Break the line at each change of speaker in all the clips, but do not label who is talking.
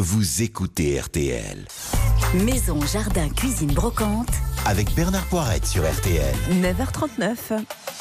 vous écoutez RTL.
Maison, jardin, cuisine, brocante.
Avec Bernard Poirette sur RTL.
9h39.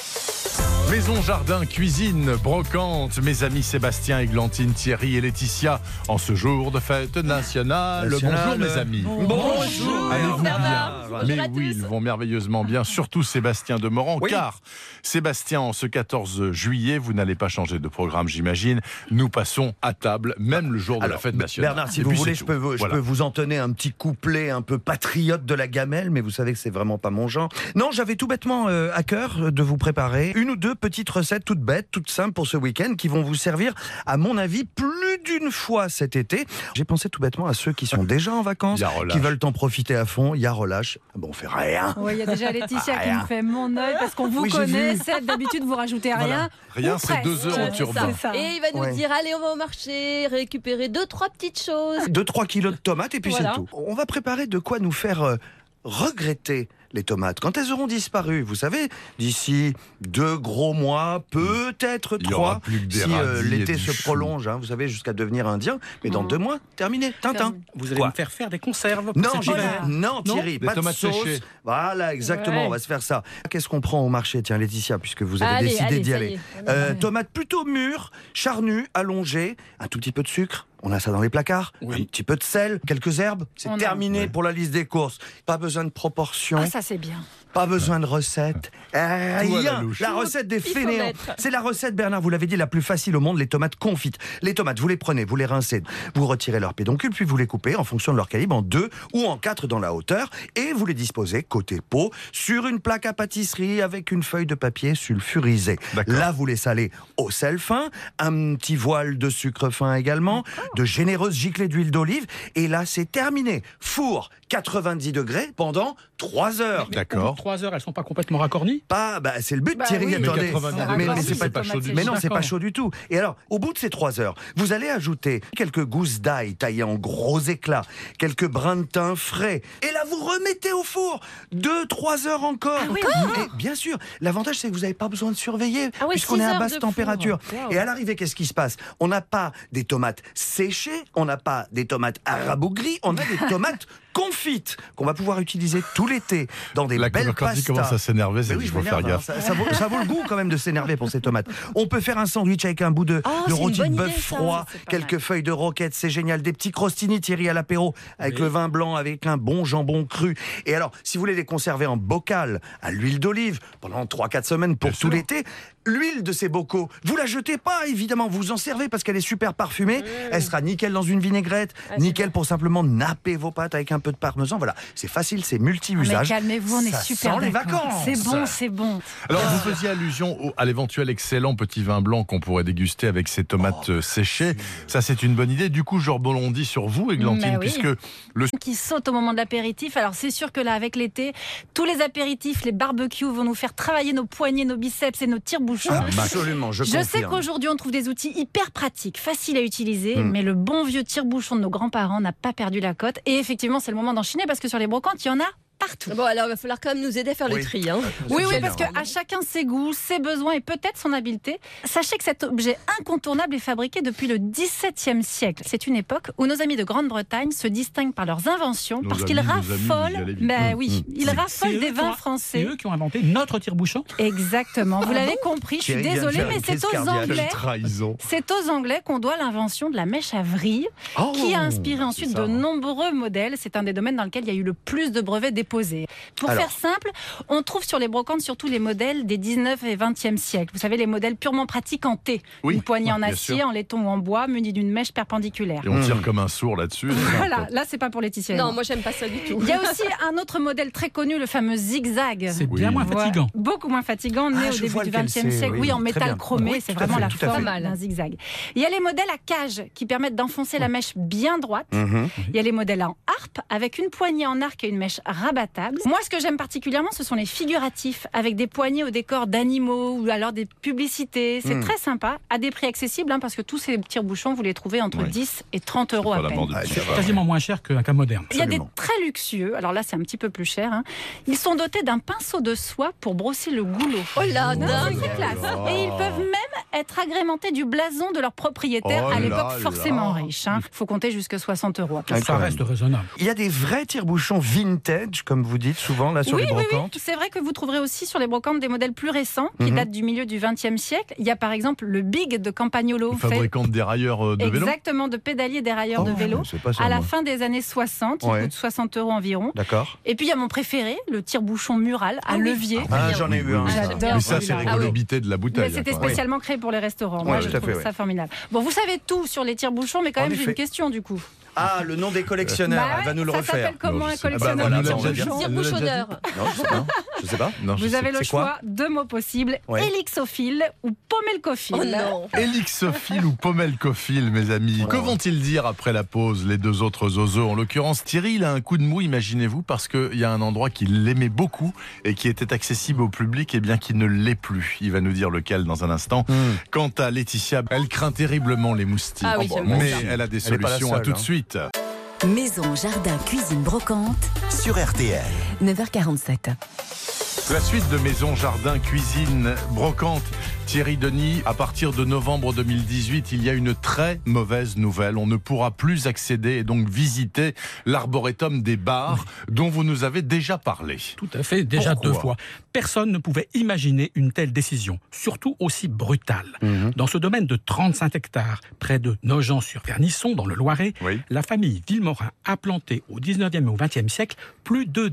Maison, jardin, cuisine, brocante. Mes amis Sébastien, Églantine, Thierry et Laetitia, en ce jour de fête nationale. Bonjour mes amis.
Bonjour.
Allez-vous bien?
Bonjour
Mais
à
oui,
tous.
ils vont merveilleusement bien. Surtout Sébastien de Morand, car Sébastien, en ce 14 juillet, vous n'allez pas changer de programme, j'imagine. Nous passons à table, même le jour de la fête nationale.
Bernard, si
Et
vous
puis,
voulez,
c'est
je
tout.
peux vous entonner un petit couplet un peu patriote de la gamelle, mais vous savez que c'est vraiment pas mon genre. Non, j'avais tout bêtement à cœur de vous préparer une ou deux petites recettes toutes bêtes, toutes simples pour ce week-end, qui vont vous servir, à mon avis, plus d'une fois cet été. J'ai pensé tout bêtement à ceux qui sont déjà en vacances, qui veulent en profiter à fond. Il y a relâche. Bon, on fait rien.
Oui, il y a déjà Laetitia qui me fait mon œil parce qu'on vous
Oui, j'ai
connaît.
vu.
C'est d'habitude vous rajoutez rien.
Rien,
Ou
c'est
presque.
2 heures en
C'est
turban.
ça.
Et il va nous dire, allez, on va au marché, récupérer 2-3 petites choses.
2-3 kilos de tomates et puis
Voilà.
c'est tout. On va préparer de quoi nous faire regretter les tomates. Quand elles auront disparu, vous savez, d'ici 2 gros mois, peut-être
Il y aura
3,
plus que des
si
radis et
l'été
du
se
chou.
prolonge, vous savez, jusqu'à devenir indien. Mais dans 2 mois, terminé, Tintin.
Vous allez me faire faire des conserves pour
Non,
cet hiver.
non, Thierry,
Des
pas de
tomates
sauce.
séchées.
Voilà, exactement,
Ouais.
on va se faire ça. Qu'est-ce qu'on prend au marché, tiens, Laetitia, puisque vous avez
Allez,
décidé
allez,
d'y
ça
aller.
y est, on a-
Tomates plutôt mûres, charnues, allongées, un tout petit peu de sucre. On a ça dans les placards.
Oui.
Un petit peu de sel, quelques herbes. C'est
On a-
terminé pour la liste des courses. Pas besoin de proportions.
Ah, ça c'est bien.
Pas besoin de recette.
Tout à la
Rien.
louche.
La recette des
il faut
fainéants.
mettre.
C'est la recette, Bernard, vous l'avez dit, la plus facile au monde, les tomates confites. Les tomates, vous les prenez, vous les rincez, vous retirez leur pédoncule, puis vous les coupez en fonction de leur calibre en 2 ou en 4 dans la hauteur, et vous les disposez côté peau sur une plaque à pâtisserie avec une feuille de papier sulfurisé.
D'accord.
Là, vous les salez au sel fin, un petit voile de sucre fin également, de généreuses giclées d'huile d'olive, et là, c'est terminé. Four 90 degrés pendant 3 heures.
D'accord.
3 heures, elles sont pas complètement racornies.
C'est le but,
Bah
Thierry,
oui.
Mais
attendez.
90
Mais
degrés,
c'est
pas chaud du tout.
Mais non, c'est pas
D'accord.
chaud du tout. Et alors, au bout de ces 3 heures, vous allez ajouter quelques gousses d'ail taillées en gros éclats, quelques brins de thym frais. Et là, vous remettez au four 2-3 heures encore. Et bien sûr, l'avantage, c'est que vous n'avez pas besoin de surveiller,
Ah oui,
puisqu'on
6
est à
heures
basse
de
température.
four. Wow.
Et à l'arrivée, qu'est-ce qui se passe? On n'a pas des tomates séchées, on n'a pas des tomates arabougries, on a des tomates confites qu'on va pouvoir utiliser tout l'été dans des
La
belles
quand il
pastas.
commence à s'énerver,
Mais
c'est
oui,
qu'il
je
faut faire
m'énerve,
gaffe.
hein. Ça vaut le goût quand même de s'énerver pour ces tomates. On peut faire un sandwich avec un bout de
c'est une
rôti de
bonne
bœuf
idée, ça.
froid,
C'est pas
quelques
mal.
feuilles de roquette, c'est génial. Des petits crostini, Thierry, à l'apéro, avec le vin blanc, avec un bon jambon cru. Et alors, si vous voulez les conserver en bocal, à l'huile d'olive, pendant 3-4 semaines pour
Bien
tout
sûr.
l'été, l'huile de ces bocaux, vous la jetez pas, évidemment, vous en servez parce qu'elle est super parfumée. Elle sera nickel dans une vinaigrette, nickel pour simplement napper vos pâtes avec un peu de parmesan. Voilà, c'est facile, c'est
Mais
multi-usage.
calmez-vous, on est
Ça
super
sent les
d'accord.
vacances.
C'est bon, c'est bon.
Alors, vous faisiez allusion à l'éventuel excellent petit vin blanc qu'on pourrait déguster avec ces tomates séchées. Ça, c'est une bonne idée. Du coup, je rebondis sur vous, Églantine,
Mais oui.
puisque le
Qui saute au moment de l'apéritif. Alors c'est sûr que là, avec l'été, tous les apéritifs, les barbecues vont nous faire travailler nos poignets, nos biceps et nos tire-bouchons.
Absolument, je
Je sais
confirme.
qu'aujourd'hui, on trouve des outils hyper pratiques, faciles à utiliser, mais le bon vieux tire-bouchon de nos grands-parents n'a pas perdu la cote. Et effectivement, c'est le moment d'enchaîner parce que sur les brocantes, il y en a partout.
Bon, alors il va falloir quand même nous aider à faire
Oui.
le tri. Hein.
Oui,
C'est
parce
génial.
qu'à chacun ses goûts, ses besoins et peut-être son habileté. Sachez que cet objet incontournable est fabriqué depuis le XVIIe siècle. C'est une époque où nos amis de Grande-Bretagne se distinguent par leurs inventions,
Nos
parce
amis,
qu'ils
nos amis,
raffolent.
vous y allez vite.
Ben oui, ils
C'est
raffolent
eux
des
qui
vins
ont-
français.
C'est eux qui ont inventé notre tire-bouchon.
Exactement. Vous l'avez compris, je suis
Thierry vient de
désolée,
faire
mais
une
c'est
crise
aux
cardiaque.
Anglais.
trahison.
C'est aux Anglais qu'on doit l'invention de la mèche à vrille, qui a inspiré ensuite
ça.
de nombreux modèles. C'est un des domaines dans lequel il y a eu le plus de brevets déposés. Pour
Alors.
faire simple, on trouve sur les brocantes surtout les modèles des 19 et 20e siècles. Vous savez, les modèles purement pratiques en T.
Oui,
Une poignée en
bien
acier,
sûr.
en laiton ou en bois, munie d'une mèche perpendiculaire.
Et on tire comme un sourd là-dessus.
Voilà, là c'est pas pour Laetitia. et
Non,
moi.
moi j'aime pas ça du tout.
Il y a aussi un autre modèle très connu, le fameux zigzag.
C'est
Oui.
bien moins
Ouais,
fatigant.
beaucoup moins fatigant, né
Ah,
au
je
début
vois
du
lequel
XXe
c'est,
siècle.
oui,
Oui, en
très
métal
bien.
chromé,
Oui,
c'est
tout à
vraiment
fait,
la
tout à
forme
fait.
d'un zigzag. Il y a les modèles à cage qui permettent d'enfoncer la mèche bien droite.
Mhm.
Il y a les modèles en harpe avec une poignée en arc et une mèche rabattée. la table. Moi, ce que j'aime particulièrement, ce sont les figuratifs avec des poignées au décor d'animaux ou alors des publicités. C'est très sympa, à des prix accessibles, parce que tous ces tire-bouchons, vous les trouvez entre 10 et 30 euros à peine.
C'est quasiment moins cher qu'un cas moderne.
Il y a des très luxueux, alors là c'est un petit peu plus cher. Ils sont dotés d'un pinceau de soie pour brosser le goulot.
Oh là, dingue.
C'est classe. Et ils peuvent même être agrémentés du blason de leur propriétaire, à l'époque forcément riche. Il faut compter jusqu'à 60 euros.
Ça reste raisonnable.
Il y a des vrais tire-bouchons vintage, comme vous dites souvent, là, sur les brocantes.
Oui, c'est vrai que vous trouverez aussi sur les brocantes des modèles plus récents, qui datent du milieu du XXe siècle. Il y a par exemple le Big de Campagnolo.
Fabricant de dérailleurs de vélo.
Exactement, de pédaliers dérailleurs de vélo. À la fin des années 60, il coûte 60 euros environ.
D'accord.
Et puis il y a mon préféré, le tire-bouchon mural à levier.
J'en ai eu un.
Mais ça, c'est rigolobité de la bouteille.
Mais c'était spécialement créé pour les restaurants. Moi, je trouve ça formidable. Bon, vous savez tout sur les tire-bouchons, mais quand même, j'ai une question du coup.
Ah, le nom des collectionneurs, elle va nous le refaire.
Ça s'appelle comment un collectionneur de tire-bouchons ?
Tire-bouchonneur.
Non, je sais pas.
Vous avez le choix, 2 mots possibles, élixophile ou pomelcophile.
Oh non.
Élixophile ou pomelcophile, mes amis. Que vont-ils dire après la pause, les deux autres zozos ? En l'occurrence, Thierry, il a un coup de mou, imaginez-vous, parce qu'il y a un endroit qu'il aimait beaucoup et qui était accessible au public, et bien qui ne l'est plus. Il va nous dire lequel dans un instant. Quant à Laetitia, elle craint terriblement les moustiques.
Ah oui,
mais elle a des solutions à tout de suite.
Maison, jardin, cuisine, brocante.
Sur RTL.
9h47.
La suite de Maison, Jardin, Cuisine, Brocante. Thierry Denis, à partir de novembre 2018, il y a une très mauvaise nouvelle. On ne pourra plus accéder et donc visiter l'arboretum des Barres dont vous nous avez déjà parlé.
Tout à fait, déjà
Pourquoi ?
2 fois. Personne ne pouvait imaginer une telle décision, surtout aussi brutale. Dans ce domaine de 35 hectares, près de Nogent-sur-Vernisson, dans le Loiret, la famille Villemorin a planté au 19e et au 20e siècle plus de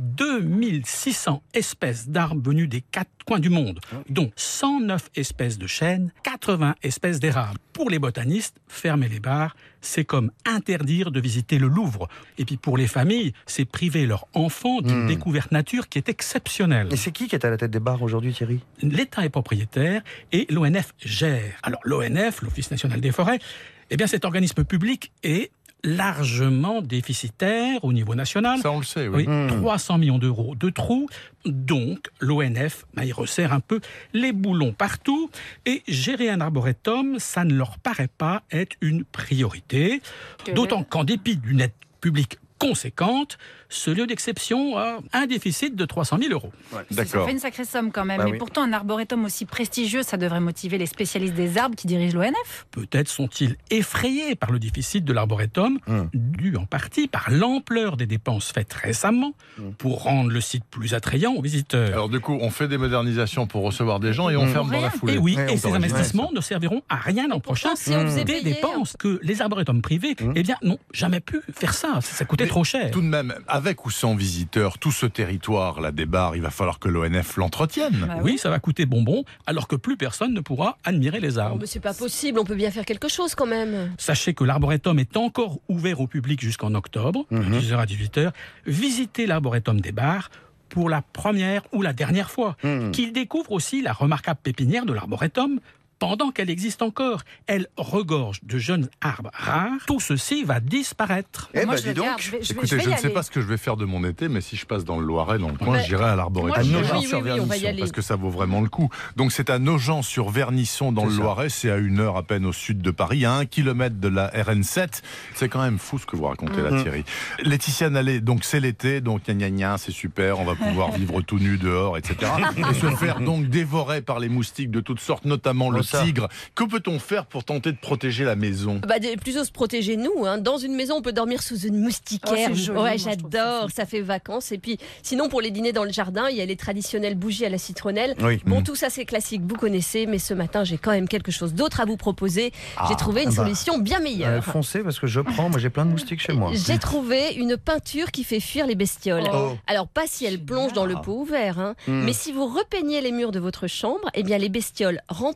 2600 espèces d'arbres venus des 4 coins du monde, dont 109 espèces de chênes, 80 espèces d'érables. Pour les botanistes, fermer les bars, c'est comme interdire de visiter le Louvre. Et puis pour les familles, c'est priver leurs enfants d'une découverte nature qui est exceptionnelle.
Et c'est qui est à la tête des bars aujourd'hui, Thierry ?
L'État est propriétaire et l'ONF gère. Alors l'ONF, l'Office national des forêts, eh bien cet organisme public est largement déficitaire au niveau national.
Ça, on le sait, oui.
300 millions d'euros de trous. Donc, l'ONF y resserre un peu les boulons partout. Et gérer un arboretum, ça ne leur paraît pas être une priorité. D'autant qu'en dépit d'une aide publique conséquente, ce lieu d'exception a un déficit de 300 000 euros.
Ça fait une sacrée somme quand même. Mais pourtant, un arboretum aussi prestigieux, ça devrait motiver les spécialistes des arbres qui dirigent l'ONF.
Peut-être sont-ils effrayés par le déficit de l'arboretum, dû en partie par l'ampleur des dépenses faites récemment pour rendre le site plus attrayant aux visiteurs.
Alors du coup, on fait des modernisations pour recevoir des gens et on ferme dans la foulée.
Et oui, et ces investissements ne serviront à rien l'an prochain.
Si on faisait
des
payer...
dépenses que les arboretums privés, eh bien, n'ont jamais pu faire ça. Ça coûtait trop cher.
Tout de même, avec ou sans visiteurs, tout ce territoire, là, des Barres, il va falloir que l'ONF l'entretienne.
Oui, ça va coûter bonbon, alors que plus personne ne pourra admirer les arbres.
mais c'est pas possible, on peut bien faire quelque chose quand même.
Sachez que l'arboretum est encore ouvert au public jusqu'en octobre, de 10h à 18h. Visitez l'arboretum des Barres pour la première ou la dernière fois. Qu'il découvre aussi la remarquable pépinière de l'arboretum, pendant qu'elle existe encore. Elle regorge de jeunes arbres rares. Tout ceci va disparaître.
Eh
Moi,
ben,
je
dis donc.
regarde,
Écoutez, je ne sais pas ce que je vais faire de mon été, mais si je passe dans le Loiret, dans le coin, j'irai à l'arboretum.
Oui, on va y aller.
Parce que ça vaut vraiment le coup. Donc c'est à Nogent-sur-Vernisson, dans le Loiret. C'est à 1 heure à peine au sud de Paris, à 1 kilomètre de la RN7. C'est quand même fou ce que vous racontez là, Thierry. Laetitia Nallet, donc c'est l'été, donc gna, c'est super, on va pouvoir vivre tout nu dehors, etc. Et se faire donc dévorer par les moustiques de toutes sortes, notamment le tigre. Que peut-on faire pour tenter de protéger la maison ?
Plutôt se protéger nous. Dans une maison, on peut dormir sous une moustiquaire.
Oh, c'est joli, moi,
j'adore. Ça fait vacances. Et puis, sinon, pour les dîners dans le jardin, il y a les traditionnelles bougies à la citronnelle. Bon, tout ça, c'est classique. Vous connaissez. Mais ce matin, j'ai quand même quelque chose d'autre à vous proposer. J'ai trouvé une solution bien meilleure.
Foncez, parce que je prends. Moi, j'ai plein de moustiques chez moi.
J'ai trouvé une peinture qui fait fuir les bestioles. Alors, pas si elle plonge dans le pot ouvert, mais si vous repeignez les murs de votre chambre, eh bien, les bestioles rampantes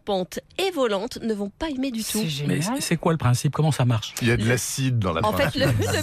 et volantes ne vont pas aimer du tout.
Mais c'est quoi le principe? Comment ça marche?
Il y a de l'acide dans la peinture.
En fait,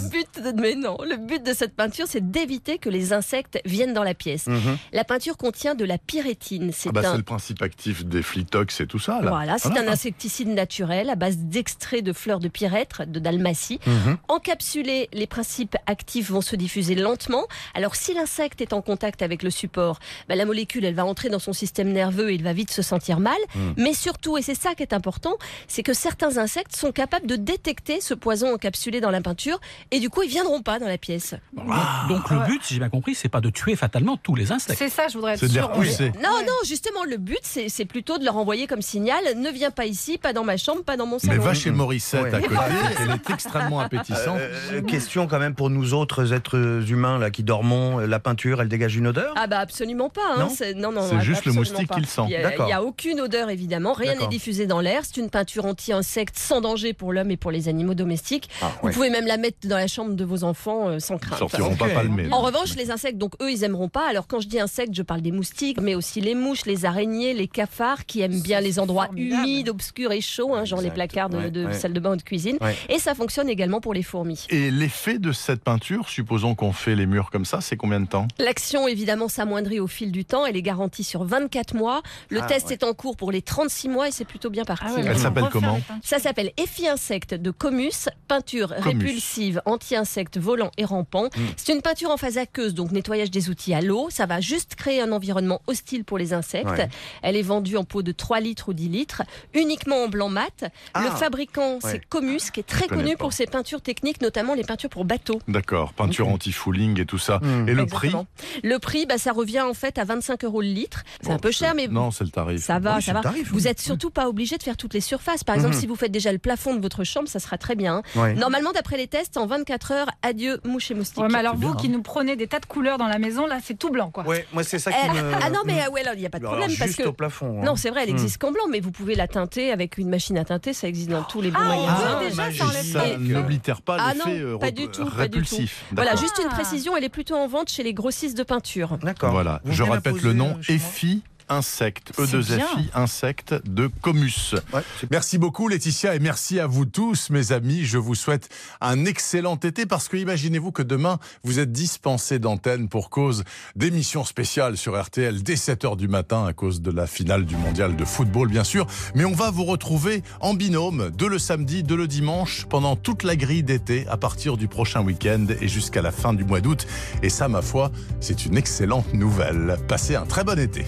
le but de cette peinture, c'est d'éviter que les insectes viennent dans la pièce. La peinture contient de la pyrétine. C'est
le principe actif des Flitox et tout ça. Là.
Voilà, c'est un insecticide naturel à base d'extraits de fleurs de pyrètre, de dalmatie. Encapsulé, les principes actifs vont se diffuser lentement. Alors, si l'insecte est en contact avec le support, la molécule, elle va entrer dans son système nerveux et il va vite se sentir mal. Mais surtout, et c'est ça qui est important, c'est que certains insectes sont capables de détecter ce poison encapsulé dans la peinture et du coup, ils viendront pas dans la pièce.
Donc le but, si j'ai bien compris, c'est pas de tuer fatalement tous les insectes.
C'est ça, je voudrais être
sûre. C'est de les repousser.
Non, justement, le but, c'est plutôt de leur envoyer comme signal, ne viens pas ici, pas dans ma chambre, pas dans mon salon.
Mais va chez Morissette à côté, elle est extrêmement appétissante.
Question quand même pour nous autres êtres humains là, qui dormons, la peinture, elle dégage une odeur?
Absolument pas.
Non,
c'est juste le moustique qui le sent.
Il n'y a aucune odeur, évidemment. Rien n'est diffusé dans l'air. C'est une peinture anti-insectes sans danger pour l'homme et pour les animaux domestiques. Vous pouvez même la mettre dans la chambre de vos enfants sans crainte.
Ils sortiront pas palmés.
En revanche, les insectes, donc eux, ils aimeront pas. Alors quand je dis insectes, je parle des moustiques, mais aussi les mouches, les araignées, les cafards qui aiment bien les endroits humides, obscurs et chauds, genre les placards de salle de bain ou de cuisine. Et ça fonctionne également pour les fourmis.
Et l'effet de cette peinture, supposons qu'on fait les murs comme ça, c'est combien de temps?
L'action, évidemment, s'amoindrit au fil du temps. Elle est garantie sur 24 mois. Le test est en cours pour les 36 mois et c'est plutôt bien parti.
Elle s'appelle comment?
Ça s'appelle Effi-Insecte de Comus, peinture répulsive, anti-insectes volants et rampants. C'est une peinture en phase aqueuse, donc nettoyage des outils à l'eau. Ça va juste créer un environnement hostile pour les insectes. Elle est vendue en pot de 3 litres ou 10 litres, uniquement en blanc mat. Le fabricant, c'est Comus, qui est très connu pour ses peintures techniques, notamment les peintures pour bateaux.
D'accord, peinture anti-fouling et tout ça. Et le prix?
Le prix, ça revient en fait à 25 € le litre. C'est un peu cher, mais
non, c'est le tarif.
Ça va, ça va. Vous n'êtes surtout pas obligé de faire toutes les surfaces. Par exemple, si vous faites déjà le plafond de votre chambre, ça sera très bien. Normalement, d'après les tests, en 24 heures, adieu mouches et moustiques.
Mais alors vous qui nous prenez des tas de couleurs dans la maison, là, c'est tout blanc, quoi.
Moi c'est ça qui me...
Ah non, mais il n'y a pas de problème.
Juste
parce que...
au plafond.
Non, c'est vrai, elle existe qu'en blanc, mais vous pouvez la teinter avec une machine à teinter. Ça existe dans tous les bons magasins.
Ça n'oblitère pas l'effet répulsif.
Voilà, juste une précision, elle est plutôt en vente chez les grossistes de peinture.
D'accord.
Voilà, je répète le nom, Effi-Insecte, E2FI, Insecte de Comus. Merci beaucoup Laetitia et merci à vous tous mes amis. Je vous souhaite un excellent été parce que imaginez-vous que demain vous êtes dispensés d'antenne pour cause d'émissions spéciales sur RTL dès 7h du matin à cause de la finale du mondial de football bien sûr. Mais on va vous retrouver en binôme de le samedi, de le dimanche pendant toute la grille d'été à partir du prochain week-end et jusqu'à la fin du mois d'août. Et ça ma foi c'est une excellente nouvelle. Passez un très bon été.